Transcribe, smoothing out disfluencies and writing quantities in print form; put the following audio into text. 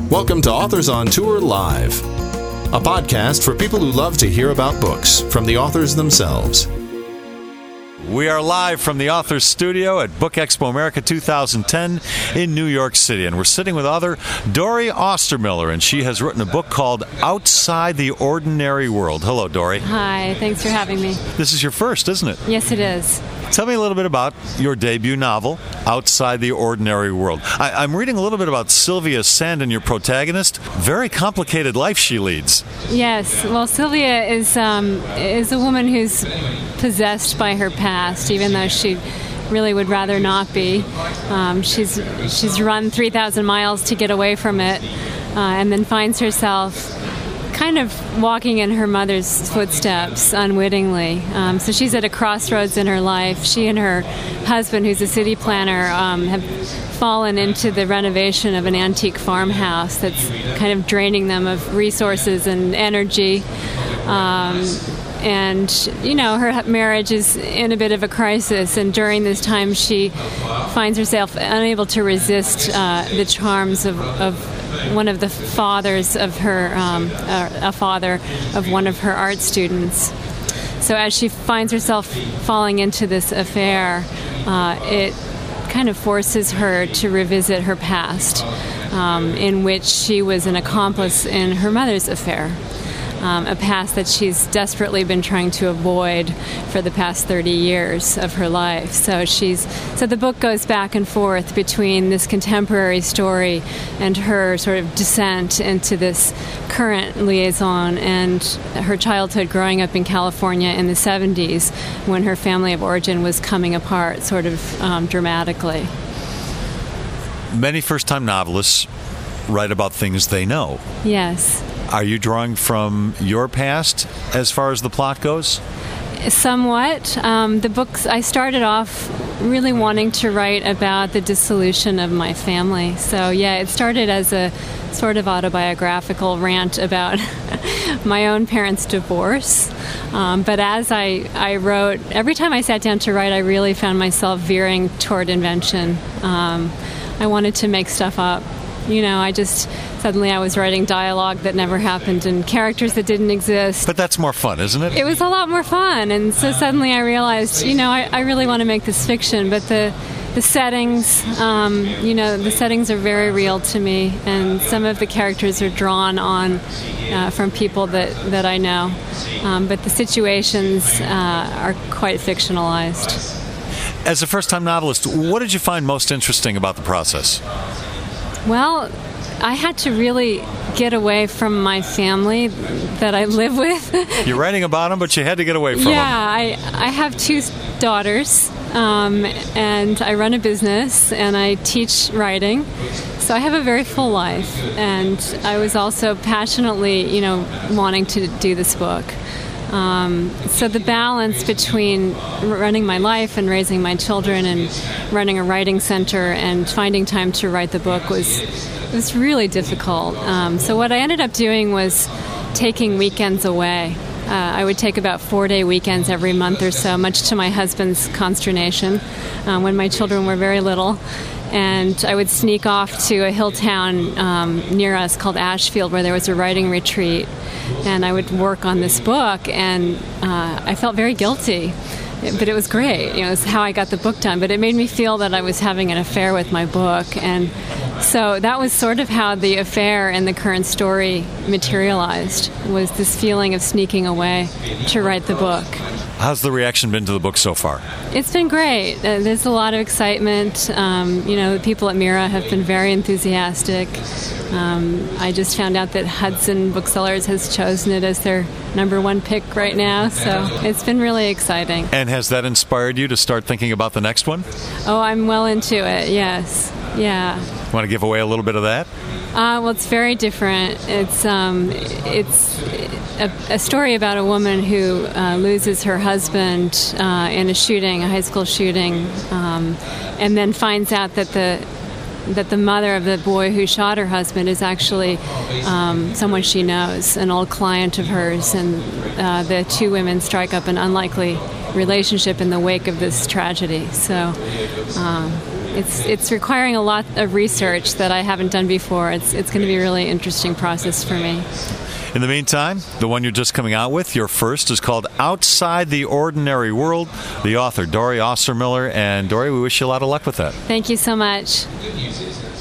Welcome to Authors on Tour Live, a podcast for people who love to hear about books from the authors themselves. We are live from the Authors Studio at Book Expo America 2010 in New York City, and we're sitting with author Dory Ostermiller, and she has written a book called Outside the Ordinary World. Hello, Dory. Hi, thanks for having me. This is your first, isn't it? Yes, it is. Tell me a little bit about your debut novel, Outside the Ordinary World. I'm reading a little bit about Sylvia Sandin, your protagonist. Very complicated life she leads. Yes. Well, Sylvia is a woman who's possessed by her past, even though she really would rather not be. She's run 3,000 miles to get away from it, and then finds herself kind of walking in her mother's footsteps unwittingly. So she's at a crossroads in her life. She and her husband, who's a city planner, have fallen into the renovation of an antique farmhouse that's kind of draining them of resources and energy. And, you know, her marriage is in a bit of a crisis, and during this time she finds herself unable to resist the charms of one of the fathers of her, a father of one of her art students. So as she finds herself falling into this affair, it kind of forces her to revisit her past, in which she was an accomplice in her mother's affair. A past that she's desperately been trying to avoid for the past 30 years of her life. So the book goes back and forth between this contemporary story and her sort of descent into this current liaison and her childhood growing up in California in the 70s when her family of origin was coming apart sort of dramatically. Many first-time novelists write about things they know. Yes. Are you drawing from your past as far as the plot goes? Somewhat. The books, I started off really wanting to write about the dissolution of my family. So, yeah, it started as a sort of autobiographical rant about my own parents' divorce. But as I wrote, every time I sat down to write, I really found myself veering toward invention. I wanted to make stuff up. You know, suddenly I was writing dialogue that never happened and characters that didn't exist. But that's more fun, isn't it? It was a lot more fun, and so suddenly I realized, you know, I really want to make this fiction, but the settings, the settings are very real to me, and some of the characters are drawn on from people that I know, but the situations are quite fictionalized. As a first-time novelist, what did you find most interesting about the process? Well, I had to really get away from my family that I live with. You're writing about them, but you had to get away from them. Yeah, I have two daughters, and I run a business, and I teach writing. So I have a very full life, and I was also passionately, wanting to do this book. So the balance between running my life and raising my children and running a writing center and finding time to write the book was really difficult. So what I ended up doing was taking weekends away. I would take about 4-day weekends every month or so, much to my husband's consternation, when my children were very little. And I would sneak off to a hill town near us called Ashfield, where there was a writing retreat. And I would work on this book, and I felt very guilty. But it was great. It was how I got the book done. But it made me feel that I was having an affair with my book. And so that was sort of how the affair and the current story materialized, was this feeling of sneaking away to write the book. How's the reaction been to the book so far? It's been great. There's a lot of excitement. The people at Mira have been very enthusiastic. I just found out that Hudson Booksellers has chosen it as their number one pick right now, so it's been really exciting. And has that inspired you to start thinking about the next one? Oh, I'm well into it, yes. Yeah. Want to give away a little bit of that? Well, it's very different. It's a story about a woman who loses her husband in a high school shooting, and then finds out that the mother of the boy who shot her husband is actually someone she knows, an old client of hers, and the two women strike up an unlikely relationship in the wake of this tragedy. So it's requiring a lot of research that I haven't done before. It's going to be a really interesting process for me. In the meantime, the one you're just coming out with, your first, is called Outside the Ordinary World. The author, Dori Austermiller. And Dori, we wish you a lot of luck with that. Thank you so much.